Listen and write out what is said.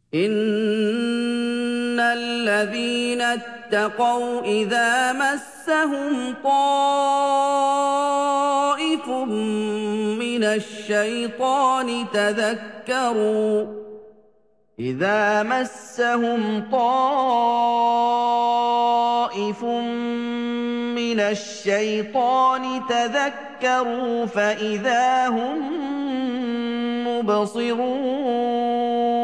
إِنَّ الَّذِينَ اتَّقَوْا إِذَا مَسَّهُمْ طَائِفٌ مِّنَ الشَّيْطَانِ تَذَكَّرُوا فَإِذَا هُم مُّبْصِرُونَ